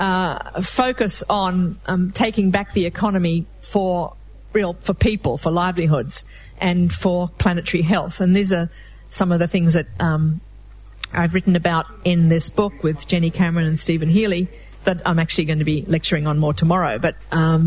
focus on taking back the economy for people, for livelihoods, and for planetary health. And these are some of the things that I've written about in this book with Jenny Cameron and Stephen Healy that I'm actually going to be lecturing on more tomorrow. But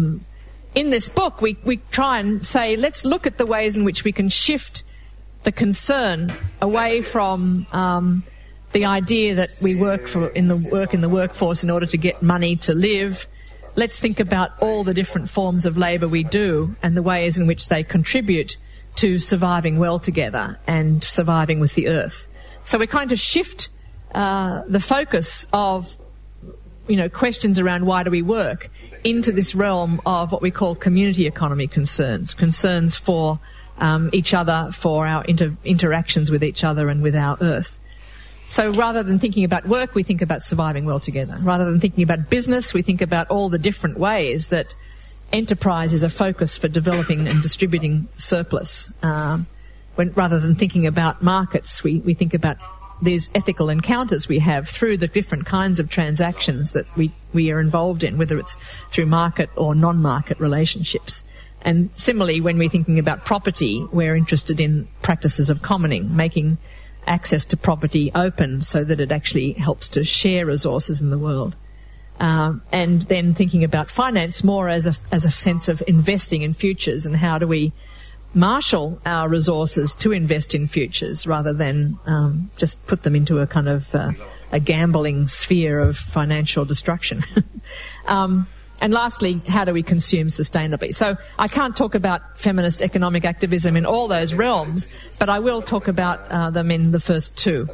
in this book, we try and say, let's look at the ways in which we can shift the concern away from the idea that we work in the workforce in order to get money to live. Let's think about all the different forms of labour we do and the ways in which they contribute to surviving well together and surviving with the earth. So we kind of shift the focus of questions around why do we work into this realm of what we call community economy concerns for each other, for our interactions with each other and with our earth. So rather than thinking about work, we think about surviving well together. Rather than thinking about business, we think about all the different ways that enterprise is a focus for developing and distributing surplus. Rather than thinking about markets, we think about these ethical encounters we have through the different kinds of transactions that we are involved in, whether it's through market or non-market relationships. And similarly, when we're thinking about property, we're interested in practices of commoning, making access to property open so that it actually helps to share resources in the world. And then thinking about finance more as a sense of investing in futures, and how do we marshal our resources to invest in futures rather than just put them into a kind of a gambling sphere of financial destruction. And lastly, how do we consume sustainably? So I can't talk about feminist economic activism in all those realms, but I will talk about them in the first two.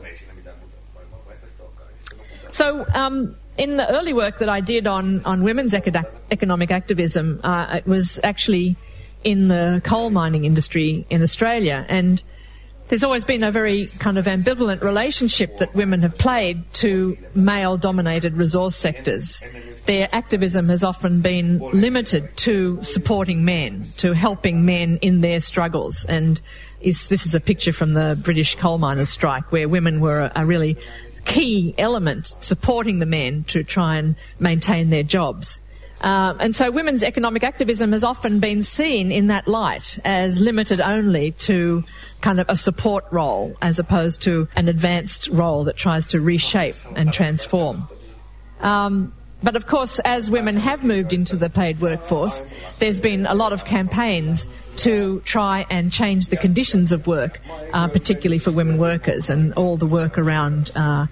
So in the early work that I did on women's economic activism, it was actually in the coal mining industry in Australia, and there's always been a very kind of ambivalent relationship that women have played to male-dominated resource sectors. Their activism has often been limited to supporting men, to helping men in their struggles. And this is a picture from the British coal miners' strike, where women were a really key element supporting the men to try and maintain their jobs. And so women's economic activism has often been seen in that light, as limited only to kind of a support role as opposed to an advanced role that tries to reshape and transform. But of course, as women have moved into the paid workforce, there's been a lot of campaigns to try and change the conditions of work, particularly for women workers, and all the work around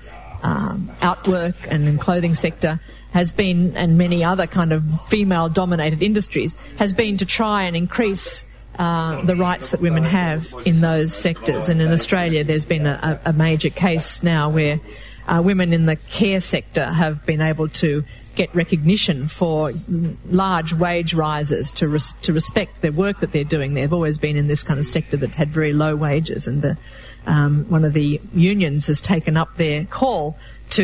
outwork and in clothing sector has been, and many other kind of female-dominated industries, has been to try and increase the rights that women have in those sectors. And in Australia, there's been a major case now where women in the care sector have been able to get recognition for large wage rises to respect their work that they're doing. They've always been in this kind of sector that's had very low wages, and one of the unions has taken up their call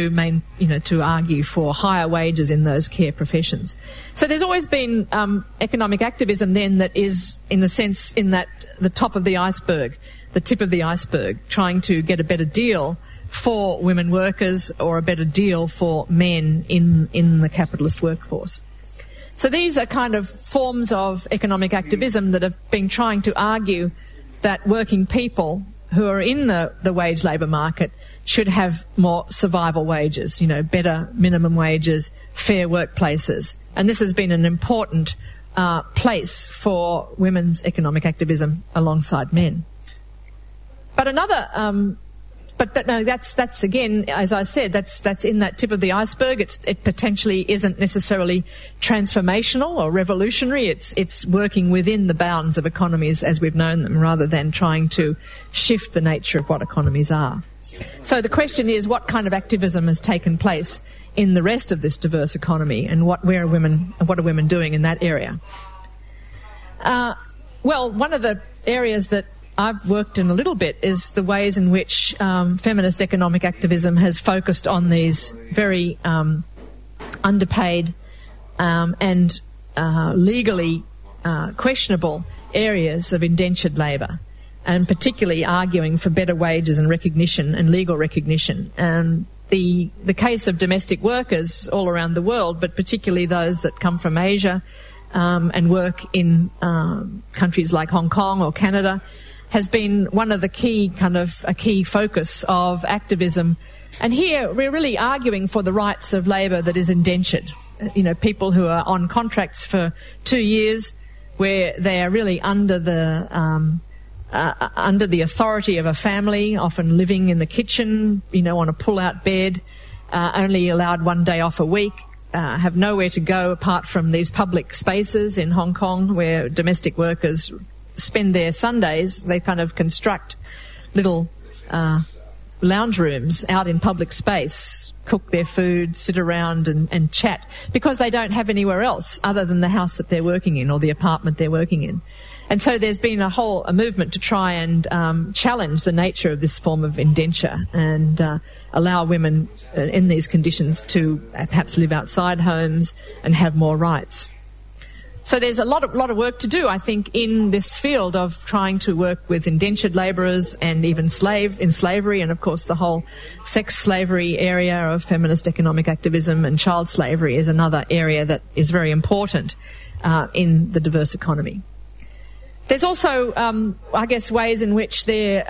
to argue for higher wages in those care professions. So there's always been economic activism then that is, in the sense, in that the top of the iceberg, the tip of the iceberg, trying to get a better deal for women workers or a better deal for men in the capitalist workforce. So these are kind of forms of economic activism that have been trying to argue that working people who are in the wage labour market should have more survival wages, better minimum wages, fair workplaces. And this has been an important place for women's economic activism alongside men. But another... that's again, as I said, that's in that tip of the iceberg. It potentially isn't necessarily transformational or revolutionary. It's working within the bounds of economies as we've known them, rather than trying to shift the nature of what economies are. So the question is, what kind of activism has taken place in the rest of this diverse economy, and what are women doing in that area? Well, one of the areas that I've worked in a little bit is the ways in which feminist economic activism has focused on these very underpaid and legally questionable areas of indentured labour, and particularly arguing for better wages and recognition and legal recognition. And the case of domestic workers all around the world, but particularly those that come from Asia and work in countries like Hong Kong or Canada, has been one of the key focus of activism. And here we're really arguing for the rights of labour that is indentured. You know, people who are on contracts for 2 years, where they are really under the authority of a family, often living in the kitchen, you know, on a pull-out bed, only allowed 1 day off a week, have nowhere to go apart from these public spaces in Hong Kong where domestic workers spend their Sundays. They kind of construct little lounge rooms out in public space, cook their food, sit around and chat, because they don't have anywhere else other than the house that they're working in or the apartment they're working in. And so there's been a movement to try and challenge the nature of this form of indenture and allow women in these conditions to perhaps live outside homes and have more rights. So there's a lot of work to do, I think, in this field of trying to work with indentured labourers and even in slavery, and of course the whole sex slavery area of feminist economic activism, and child slavery is another area that is very important in the diverse economy. There's also, I guess, ways in which there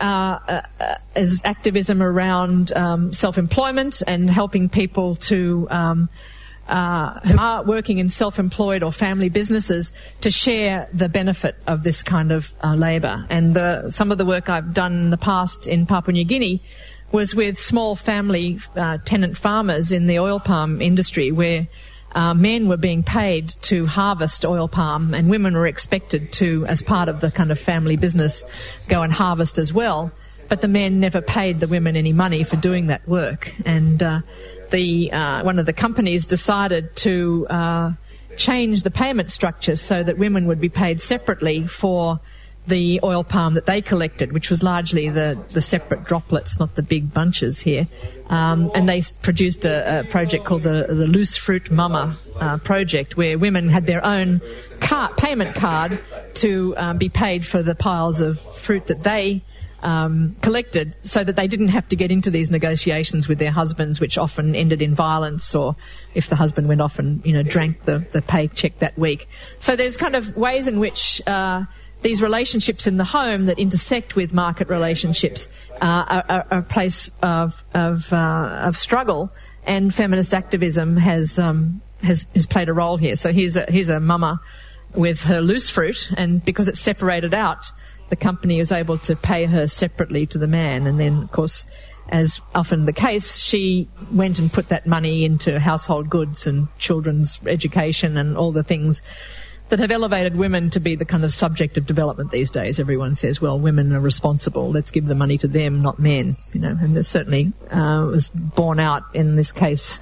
is activism around self-employment and helping people to who are working in self-employed or family businesses to share the benefit of this kind of labour. And some of the work I've done in the past in Papua New Guinea was with small family tenant farmers in the oil palm industry, where men were being paid to harvest oil palm, and women were expected to, as part of the kind of family business, go and harvest as well. But the men never paid the women any money for doing that work. And one of the companies decided to change the payment structure so that women would be paid separately for the oil palm that they collected, which was largely the separate droplets, not the big bunches here. And they produced a project called the Loose Fruit Mama project, where women had their own payment card to be paid for the piles of fruit that they collected, so that they didn't have to get into these negotiations with their husbands, which often ended in violence, or if the husband went off and, you know, drank the paycheck that week. So there's kind of ways in which these relationships in the home that intersect with market relationships are a place of struggle, and feminist activism has played a role here. So here's a mama with her loose fruit, and because it's separated out, the company is able to pay her separately to the man. And then, of course, as often the case, she went and put that money into household goods and children's education and all the things that have elevated women to be the kind of subject of development these days. Everyone says, well, women are responsible, let's give the money to them, not men, you know. And that certainly was borne out in this case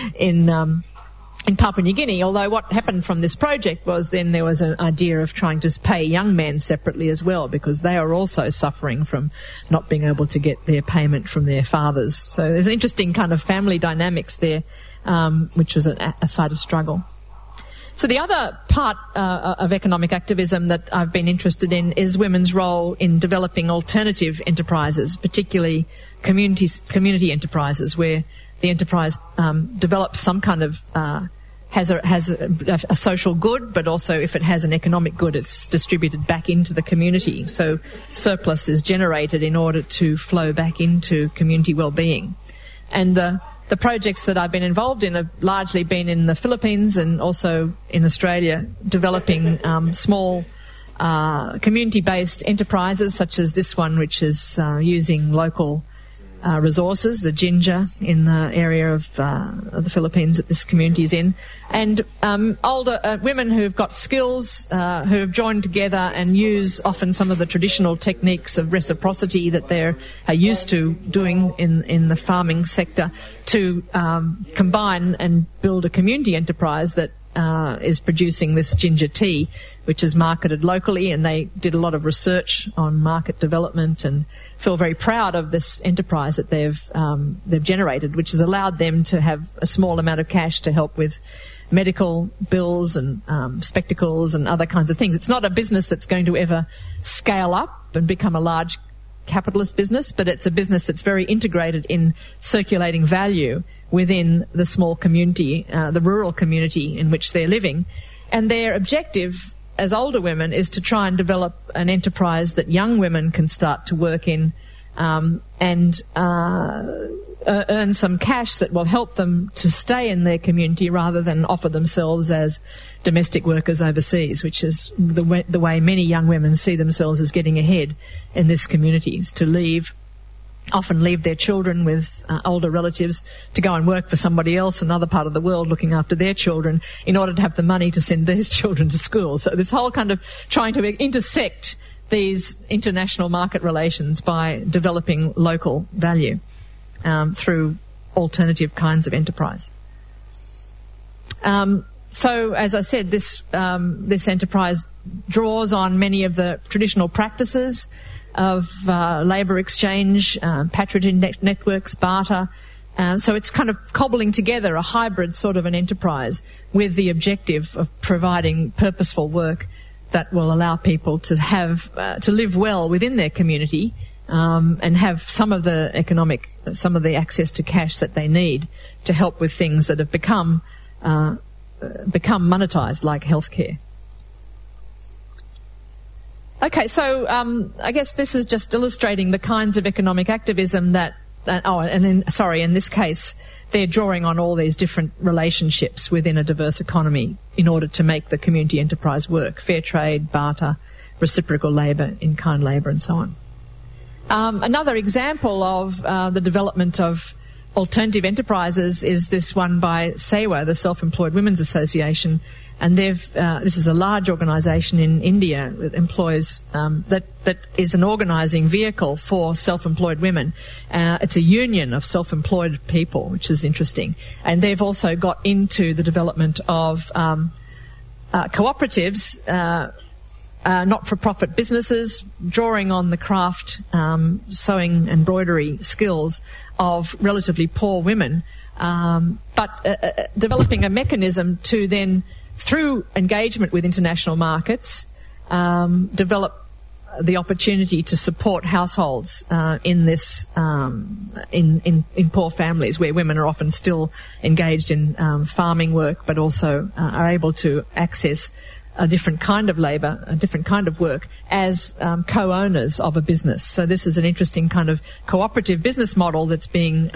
in Papua New Guinea, although what happened from this project was then there was an idea of trying to pay young men separately as well, because they are also suffering from not being able to get their payment from their fathers. So there's an interesting kind of family dynamics there, which was a site of struggle. So the other part of economic activism that I've been interested in is women's role in developing alternative enterprises, particularly community enterprises, where the enterprise develops some kind of has a social good, but also if it has an economic good, it's distributed back into the community. So surplus is generated in order to flow back into community well-being. And the projects that I've been involved in have largely been in the Philippines and also in Australia, developing small community-based enterprises such as this one, which is using local resources, the ginger in the area of the Philippines that this community is in, and older women who've got skills, who have joined together and use often some of the traditional techniques of reciprocity that they're used to doing in the farming sector to combine and build a community enterprise that is producing this ginger tea, which is marketed locally, and they did a lot of research on market development and feel very proud of this enterprise that they've generated, which has allowed them to have a small amount of cash to help with medical bills and spectacles and other kinds of things. It's not a business that's going to ever scale up and become a large capitalist business, but it's a business that's very integrated in circulating value within the small community, the rural community in which they're living. And their objective as older women is to try and develop an enterprise that young women can start to work in and earn some cash that will help them to stay in their community rather than offer themselves as domestic workers overseas, which is the way many young women see themselves as getting ahead in this community, is to often leave their children with older relatives to go and work for somebody else in another part of the world looking after their children in order to have the money to send these children to school. So this whole kind of trying to intersect these international market relations by developing local value through alternative kinds of enterprise. So, as I said, this enterprise draws on many of the traditional practices of labour exchange, patronage networks, barter. So it's kind of cobbling together a hybrid sort of an enterprise with the objective of providing purposeful work that will allow people to have to live well within their community and have some of the access to cash that they need to help with things that have become monetised, like healthcare. Okay, so I guess this is just illustrating the kinds of economic activism in this case, they're drawing on all these different relationships within a diverse economy in order to make the community enterprise work: fair trade, barter, reciprocal labour, in-kind labour, and so on. Another example of the development of alternative enterprises is this one by SEWA, the Self-Employed Women's Association, and this is a large organisation in India that employs that is an organising vehicle for self-employed women. It's a union of self-employed people, which is interesting, and they've also got into the development of cooperatives, not-for-profit businesses, drawing on the craft, sewing, embroidery skills of relatively poor women, but developing a mechanism to then, through engagement with international markets, develop the opportunity to support households in this in poor families where women are often still engaged in farming work, but also are able to access a different kind of labour, a different kind of work as co-owners of a business. So this is an interesting kind of cooperative business model that's being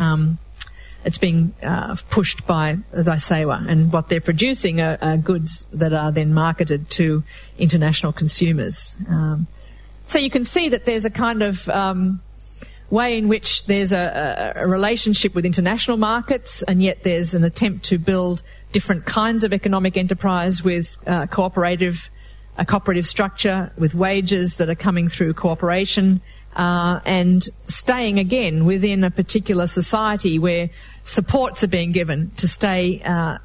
pushed by SEWA, and what they're producing are goods that are then marketed to international consumers. So you can see that there's a kind of way in which there's a relationship with international markets, and yet there's an attempt to build different kinds of economic enterprise with a cooperative structure, with wages that are coming through cooperation, and staying again within a particular society where supports are being given to stay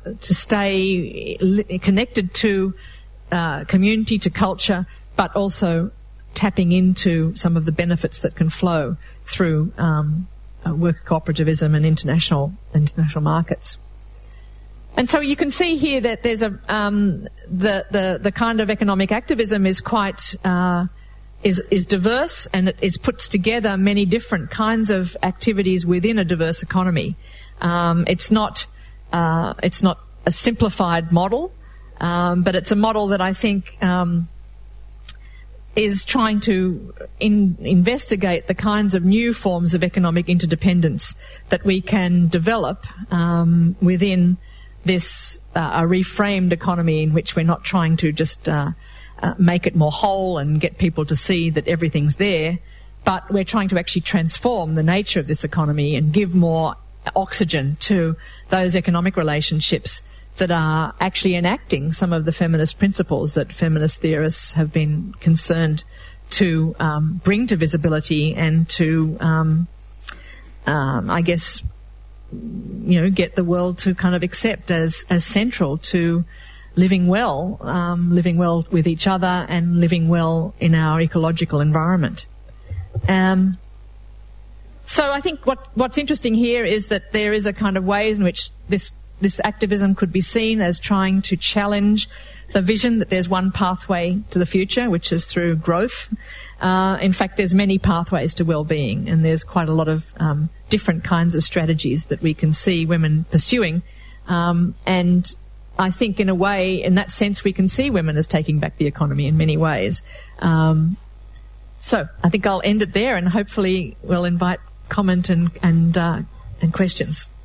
connected to community, to culture, but also tapping into some of the benefits that can flow through worker cooperativism and international markets. And so you can see here that there's the kind of economic activism is quite is diverse, and it puts together many different kinds of activities within a diverse economy. It's not a simplified model, but it's a model that I think is trying to investigate the kinds of new forms of economic interdependence that we can develop within this a reframed economy in which we're not trying to just make it more whole and get people to see that everything's there, but we're trying to actually transform the nature of this economy and give more oxygen to those economic relationships that are actually enacting some of the feminist principles that feminist theorists have been concerned to bring to visibility and to, I guess, get the world to kind of accept as central to living well with each other and living well in our ecological environment. So I think what's interesting here is that there is a kind of ways in which this activism could be seen as trying to challenge the vision that there's one pathway to the future, which is through growth. In fact, there's many pathways to well-being, and there's quite a lot of different kinds of strategies that we can see women pursuing. And I think in a way, in that sense, we can see women as taking back the economy in many ways. So I think I'll end it there, and hopefully we'll invite comment and questions.